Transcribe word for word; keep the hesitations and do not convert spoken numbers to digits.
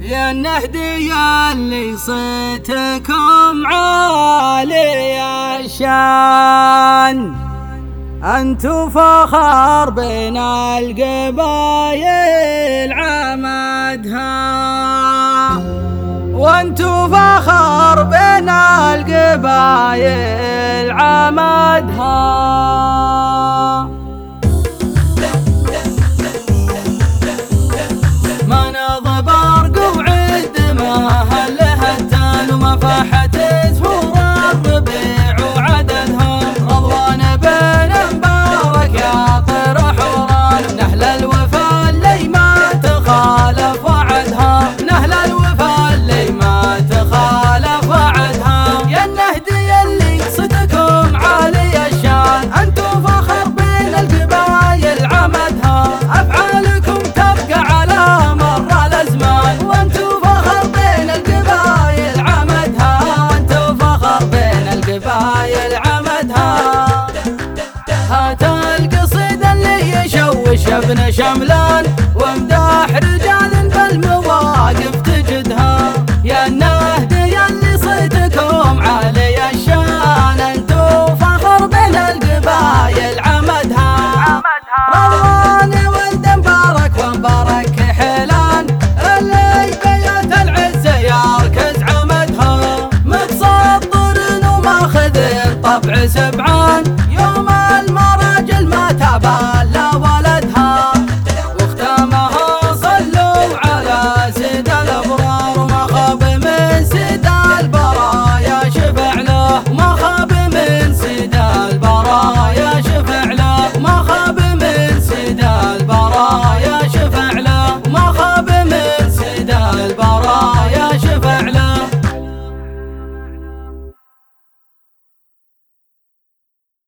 يا النهدي اللي صيتكم عالي الشان، أنتو فخر بين القبايل عمدها، وأنتو فخر بين القبايل عمدها. فاحت زهور الربيع وعددها رضوان بن مبارك يا طير حوران، نهل الوفا اللي ما تخالف وعدها، نهل الوفا اللي ما تخالف وعدها. يا النهدي اللي صدقكم عالي الشان، انتو فخر بين القبايل عمدها، افعالكم تبقى على مر الازمان، وانتو فخر بين القبايل قبايل عمدها. هات القصيد اللي يشوش ابن شملان وامدح رجال